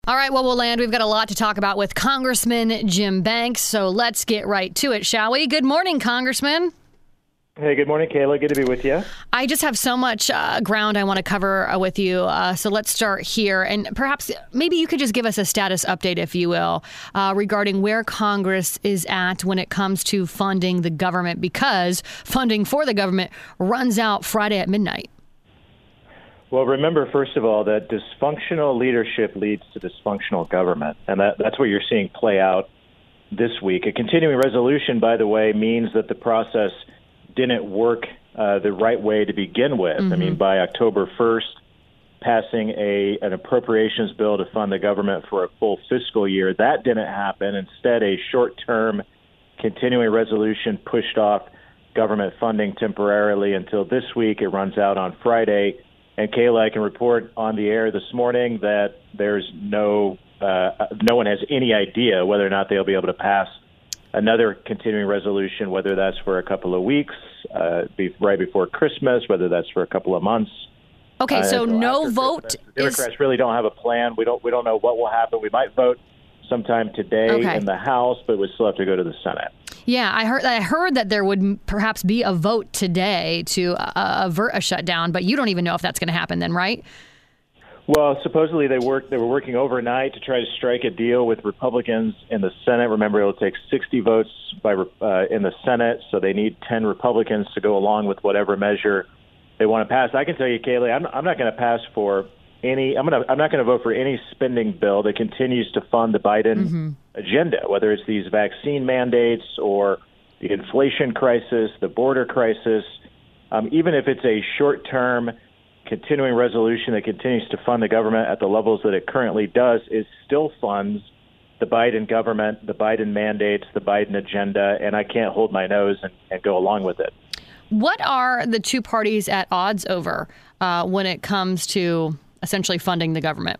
All right, well, we'll land. We've got a lot to talk about with Congressman Jim Banks, so let's get right to it, shall we? Good morning, Congressman. Hey, good morning, Kayla. Good to be with you. I just have so much ground I want to cover with you, so let's start here. And perhaps maybe you could just give us a status update, if you will, regarding where Congress is at when it comes to funding the government, because funding for the government runs out Friday at midnight. Well, remember, first of all, that dysfunctional leadership leads to dysfunctional government, and that's what you're seeing play out this week. A continuing resolution, by the way, means that the process didn't work the right way to begin with. Mm-hmm. I mean, by October 1st, passing an appropriations bill to fund the government for a full fiscal year, that didn't happen. Instead, a short-term continuing resolution pushed off government funding temporarily until this week. It runs out on Friday. And Kayla, I can report on the air this morning that there's no one has any idea whether or not they'll be able to pass another continuing resolution, whether that's for a couple of weeks, right before Christmas, whether that's for a couple of months. Okay, so no vote. The Democrats really don't have a plan. We don't know what will happen. We might vote sometime today in the House, but we still have to go to the Senate. Yeah, I heard that there would perhaps be a vote today to avert a shutdown, but you don't even know if that's going to happen then, right? Well, supposedly they were working overnight to try to strike a deal with Republicans in the Senate. Remember, it'll take 60 votes in the Senate, so they need 10 Republicans to go along with whatever measure they want to pass. I can tell you, Kayleigh, I'm not going to pass for any. I'm not going to vote for any spending bill that continues to fund the Biden agenda, whether it's these vaccine mandates or the inflation crisis, the border crisis. Even if it's a short-term continuing resolution that continues to fund the government at the levels that it currently does, it still funds the Biden government, the Biden mandates, the Biden agenda, and I can't hold my nose and go along with it. What are the two parties at odds over when it comes to essentially funding the government?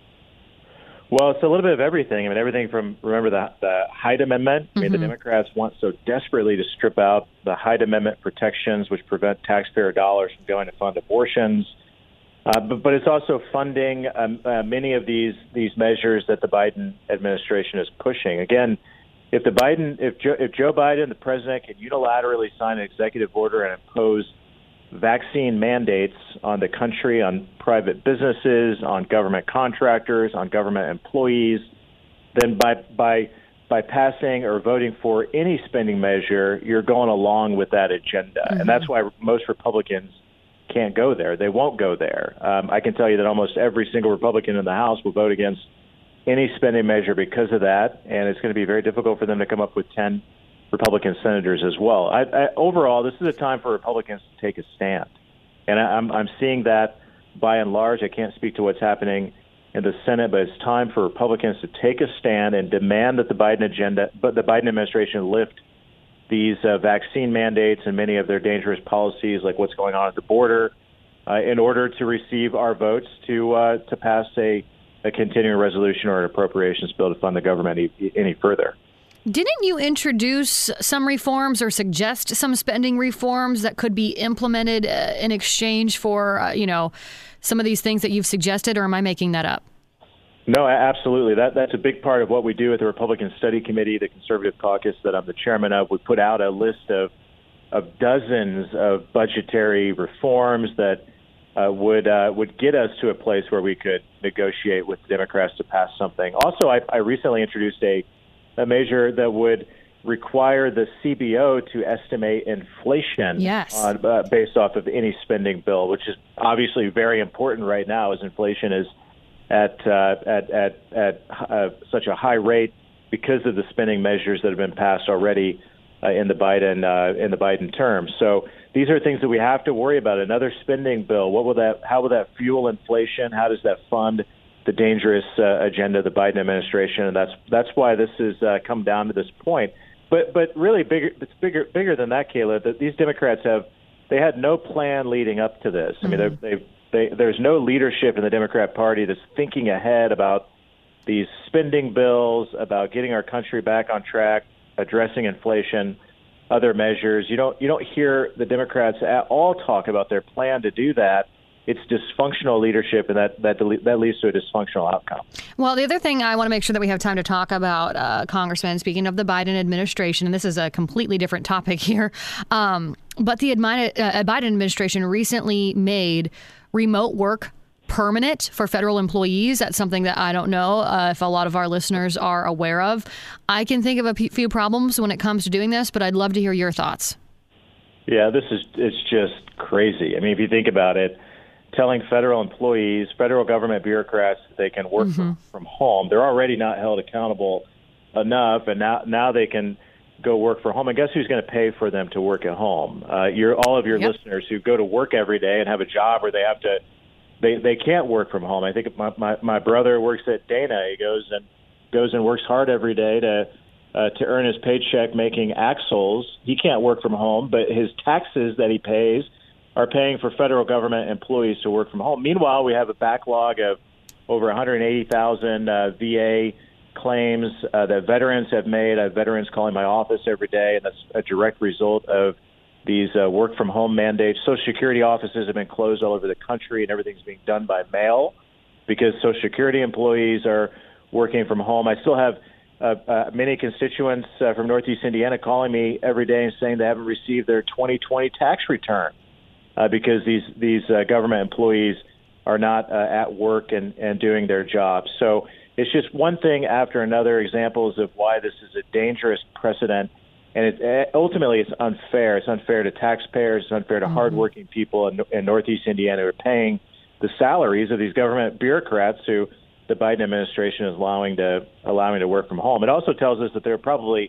Well, it's a little bit of everything. I mean, everything from, remember, the Hyde Amendment. I mean, the Democrats want so desperately to strip out the Hyde Amendment protections, which prevent taxpayer dollars from going to fund abortions. But it's also funding many of these measures that the Biden administration is pushing. Again, if Joe Biden, the president, can unilaterally sign an executive order and impose vaccine mandates on the country, on private businesses, on government contractors, on government employees, then by passing or voting for any spending measure, you're going along with that agenda. And that's why most Republicans can't go there. They won't go there. I can tell you that almost every single Republican in the House will vote against any spending measure because of that, and it's going to be very difficult for them to come up with 10 Republican senators as well. Overall, this is a time for Republicans to take a stand, and I'm seeing that by and large. I can't speak to what's happening in the Senate, but it's time for Republicans to take a stand and demand that the Biden administration lift these vaccine mandates and many of their dangerous policies, like what's going on at the border, in order to receive our votes to pass a continuing resolution or an appropriations bill to fund the government any further. Didn't you introduce some reforms or suggest some spending reforms that could be implemented in exchange for, some of these things that you've suggested, or am I making that up? No, absolutely. That's a big part of what we do at the Republican Study Committee, the conservative caucus that I'm the chairman of. We put out a list of dozens of budgetary reforms that would get us to a place where we could negotiate with the Democrats to pass something. Also, I recently introduced a measure that would require the CBO to estimate inflation based off of any spending bill, which is obviously very important right now as inflation is at such a high rate because of the spending measures that have been passed already in the Biden term. So these are things that we have to worry about. Another spending bill. How will that fuel inflation? How does that fund the dangerous agenda of the Biden administration? And that's why this has come down to this point. But really it's bigger than that, Kayla. That these Democrats had no plan leading up to this. I mean, there's no leadership in the Democrat Party that's thinking ahead about these spending bills, about getting our country back on track, addressing inflation, other measures. You don't hear the Democrats at all talk about their plan to do that. it's dysfunctional leadership, and that leads to a dysfunctional outcome. Well, the other thing I want to make sure that we have time to talk about, Congressman, speaking of the Biden administration, and this is a completely different topic here, but the Biden administration recently made remote work permanent for federal employees. That's something that I don't know if a lot of our listeners are aware of. I can think of a few problems when it comes to doing this, but I'd love to hear your thoughts. Yeah, it's just crazy. I mean, if you think about it, telling federal employees, federal government bureaucrats that they can work from home, they're already not held accountable enough, and now they can go work from home. And guess who's going to pay for them to work at home? All of your listeners who go to work every day and have a job where they have to. They can't work from home. I think my brother works at Dana. He goes and works hard every day to earn his paycheck making axles. He can't work from home, but his taxes that he pays are paying for federal government employees to work from home. Meanwhile, we have a backlog of over 180,000 VA claims that veterans have made. I have veterans calling my office every day, and that's a direct result of these work-from-home mandates. Social Security offices have been closed all over the country, and everything's being done by mail because Social Security employees are working from home. I still have many constituents from Northeast Indiana calling me every day and saying they haven't received their 2020 tax return because these government employees are not at work and doing their jobs. So it's just one thing after another, examples of why this is a dangerous precedent. And ultimately, it's unfair. It's unfair to taxpayers. It's unfair to hardworking people in Northeast Indiana who are paying the salaries of these government bureaucrats who the Biden administration is allowing to work from home. It also tells us that there are probably,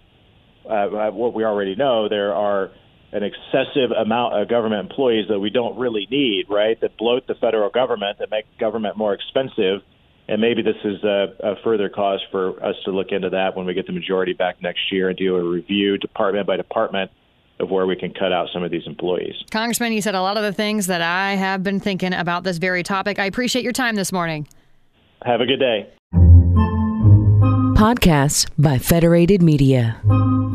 what we already know, there are an excessive amount of government employees that we don't really need, right, that bloat the federal government, that make government more expensive. And maybe this is a further cause for us to look into that when we get the majority back next year and do a review department by department of where we can cut out some of these employees. Congressman, you said a lot of the things that I have been thinking about this very topic. I appreciate your time this morning. Have a good day. Podcasts by Federated Media.